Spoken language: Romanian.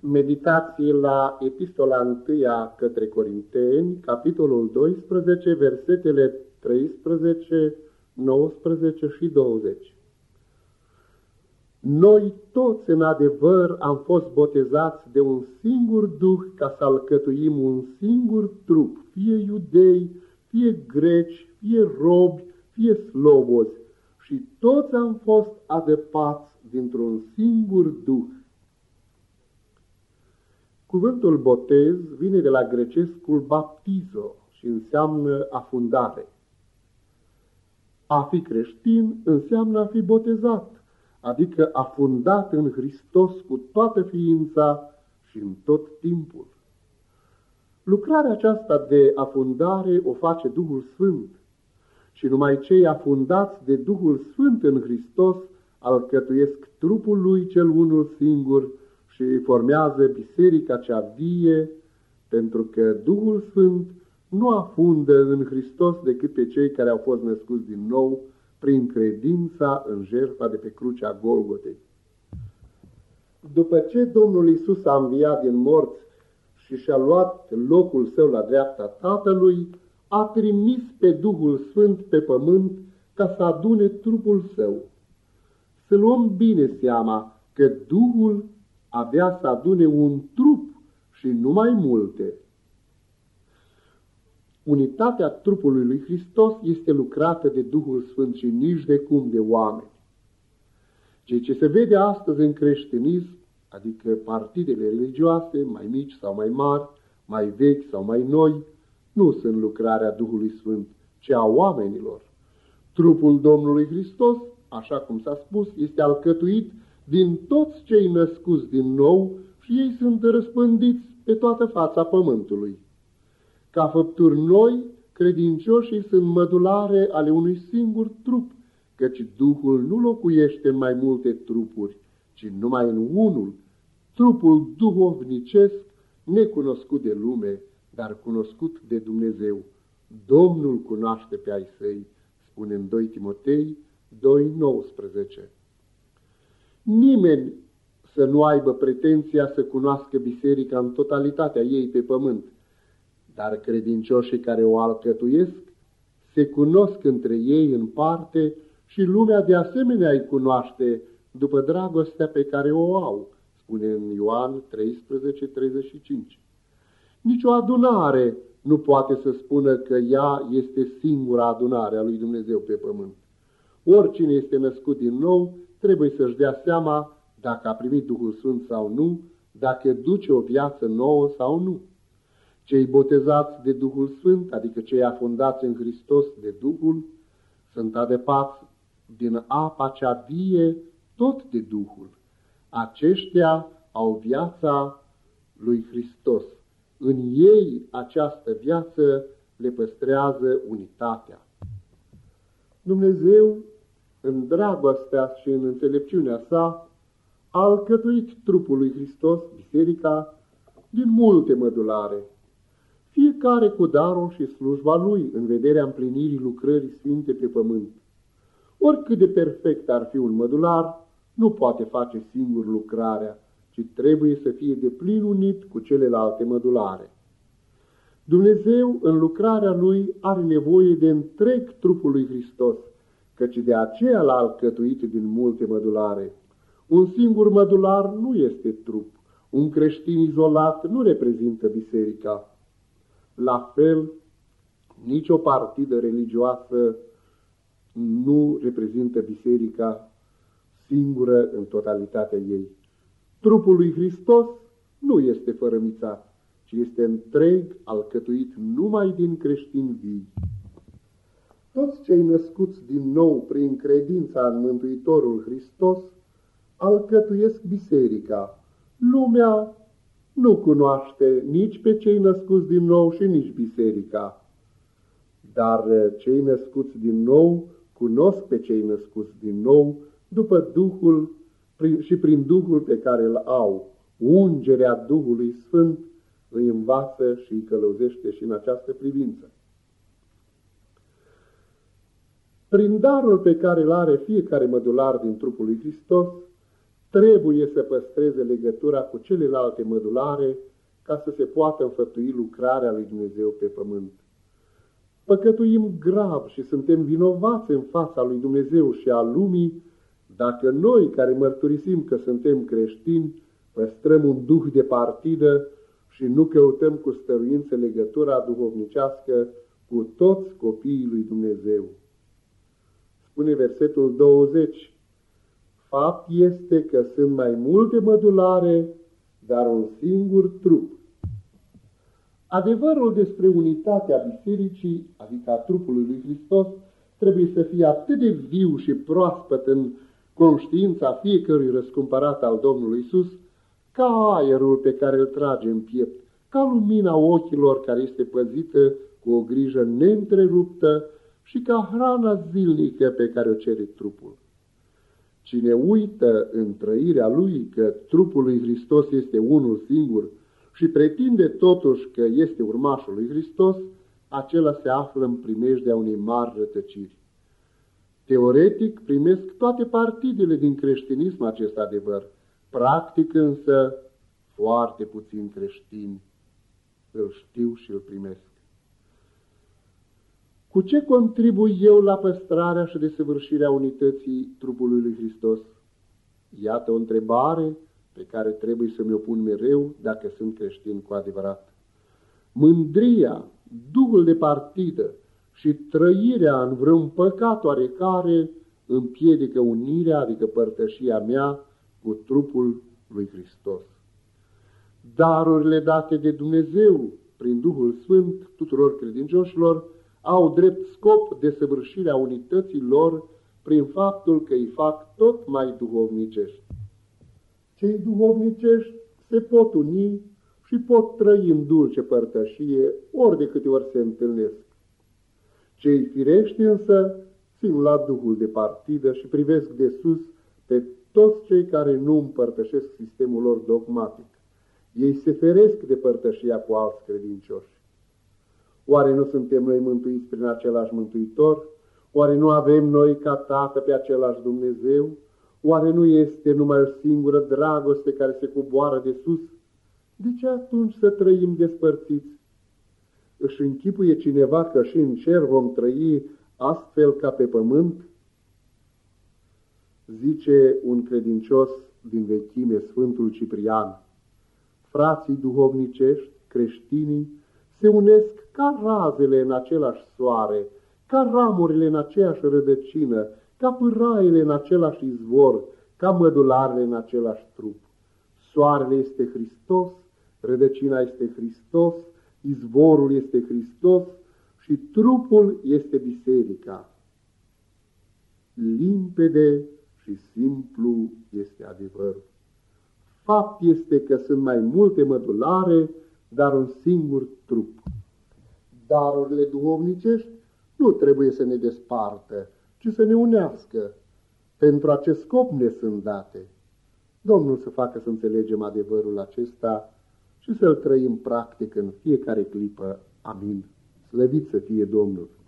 Meditații la Epistola 1 către Corinteni, capitolul 12, versetele 13, 19 și 20. Noi toți în adevăr am fost botezați de un singur Duh ca să alcătuim un singur trup, fie iudei, fie greci, fie robi, fie slobozi, și toți am fost adăpați dintr-un singur Duh. Cuvântul botez vine de la grecescul baptizo și înseamnă afundare. A fi creștin înseamnă a fi botezat, adică afundat în Hristos cu toată ființa și în tot timpul. Lucrarea aceasta de afundare o face Duhul Sfânt și numai cei afundați de Duhul Sfânt în Hristos alcătuiesc trupul Lui cel unul singur și formează biserica cea vie, pentru că Duhul Sfânt nu afundă în Hristos decât pe cei care au fost născuți din nou prin credința în jertfa de pe crucea Golgotei. După ce Domnul Iisus a înviat din morți și și-a luat locul său la dreapta Tatălui, a trimis pe Duhul Sfânt pe pământ ca să adune trupul său. Să luăm bine seama că Duhul avea să adune un trup și nu mai multe. Unitatea trupului lui Hristos este lucrată de Duhul Sfânt și nici de cum de oameni. Ceea ce se vede astăzi în creștinism, adică partidele religioase, mai mici sau mai mari, mai vechi sau mai noi, nu sunt lucrarea Duhului Sfânt, ci a oamenilor. Trupul Domnului Hristos, așa cum s-a spus, este alcătuit din toți cei născuți din nou și ei sunt răspândiți pe toată fața pământului. Ca făpturi noi, credincioșii sunt mădulare ale unui singur trup, căci Duhul nu locuiește în mai multe trupuri, ci numai în unul, trupul duhovnicesc, necunoscut de lume, dar cunoscut de Dumnezeu. Domnul cunoaște pe ai săi, spune în 2 Timotei 2:19. Nimeni să nu aibă pretenția să cunoască biserica în totalitatea ei pe pământ, dar credincioșii care o alcătuiesc se cunosc între ei în parte și lumea de asemenea îi cunoaște după dragostea pe care o au, spune în Ioan 13:35. Nici o adunare nu poate să spună că ea este singura adunare a lui Dumnezeu pe pământ. Oricine este născut din nou trebuie să-și dea seama dacă a primit Duhul Sfânt sau nu, dacă duce o viață nouă sau nu. Cei botezați de Duhul Sfânt, adică cei afundați în Hristos de Duhul, sunt adăpați din apa cea vie tot de Duhul. Aceștia au viața lui Hristos. În ei această viață le păstrează unitatea. Dumnezeu, în dragostea și în înțelepciunea sa, a alcătuit trupul lui Hristos, biserica, din multe mădulare, fiecare cu darul și slujba lui în vederea împlinirii lucrării sfinte pe pământ. Oricât de perfect ar fi un mădular, nu poate face singur lucrarea, ci trebuie să fie deplin unit cu celelalte mădulare. Dumnezeu, în lucrarea lui, are nevoie de întreg trupul lui Hristos, căci de aceea l-a alcătuit din multe mădulare. Un singur mădular nu este trup, un creștin izolat nu reprezintă biserica. La fel, nicio partidă religioasă nu reprezintă biserica singură în totalitatea ei. Trupul lui Hristos nu este fărămițat, ci este întreg alcătuit numai din creștini vii. Toți cei născuți din nou prin credința în Mântuitorul Hristos alcătuiesc biserica. Lumea nu cunoaște nici pe cei născuți din nou și nici biserica. Dar cei născuți din nou cunosc pe cei născuți din nou după Duhul și prin Duhul pe care îl au. Ungerea Duhului Sfânt îi învață și îi călăuzește și în această privință. Prin darul pe care îl are fiecare mădular din trupul lui Hristos, trebuie să păstreze legătura cu celelalte mădulare ca să se poată înfăptui lucrarea lui Dumnezeu pe pământ. Păcătuim grav și suntem vinovați în fața lui Dumnezeu și a lumii dacă noi, care mărturisim că suntem creștini, păstrăm un duh de partidă și nu căutăm cu stăruință legătura duhovnicească cu toți copiii lui Dumnezeu. Spune versetul 20, fapt este că sunt mai multe mădulare, dar un singur trup. Adevărul despre unitatea bisericii, adică a trupului lui Hristos, trebuie să fie atât de viu și proaspăt în conștiința fiecărui răscumpărat al Domnului Iisus, ca aerul pe care îl trage în piept, ca lumina ochilor care este păzită cu o grijă neîntreruptă și ca hrana zilnică pe care o cere trupul. Cine uită în trăirea lui că trupul lui Hristos este unul singur și pretinde totuși că este urmașul lui Hristos, acela se află în primejdea unei mari rătăciri. Teoretic primesc toate partidele din creștinism acest adevăr, practic însă foarte puțini creștini îl știu și îl primesc. Cu ce contribui eu la păstrarea și desăvârșirea unității trupului lui Hristos? Iată o întrebare pe care trebuie să mi-o pun mereu dacă sunt creștin cu adevărat. Mândria, duhul de partidă și trăirea în vreun păcat oarecare împiedică unirea, adică părtășia mea cu trupul lui Hristos. Darurile date de Dumnezeu prin Duhul Sfânt tuturor credincioșilor au drept scop desăvârșirea unității lor prin faptul că îi fac tot mai duhovnicești. Cei duhovnicești se pot uni și pot trăi în dulce părtășie ori de câte ori se întâlnesc. Cei firești însă țin la duhul de partidă și privesc de sus pe toți cei care nu împărtășesc sistemul lor dogmatic. Ei se feresc de părtășia cu alți credincioși. Oare nu suntem noi mântuiți prin același Mântuitor? Oare nu avem noi ca Tată pe același Dumnezeu? Oare nu este numai o singură dragoste care se coboară de sus? De ce atunci să trăim despărțiți? Își închipuie cineva că și în cer vom trăi astfel ca pe pământ? Zice un credincios din vechime, Sfântul Ciprian, frații duhovnicești, creștinii, se unesc ca razele în același soare, ca ramurile în aceeași rădăcină, ca pâraiele în același izvor, ca mădularele în același trup. Soarele este Hristos, rădăcina este Hristos, izvorul este Hristos și trupul este biserica. Limpede și simplu este adevărul. Fapt este că sunt mai multe mădulare, dar un singur trup. Darurile duhovnicești nu trebuie să ne despartă, ci să ne unească. Pentru acest scop ne sunt date. Domnul să facă să înțelegem adevărul acesta și să-l trăim practic în fiecare clipă. Amin. Slăvit să fie Domnul!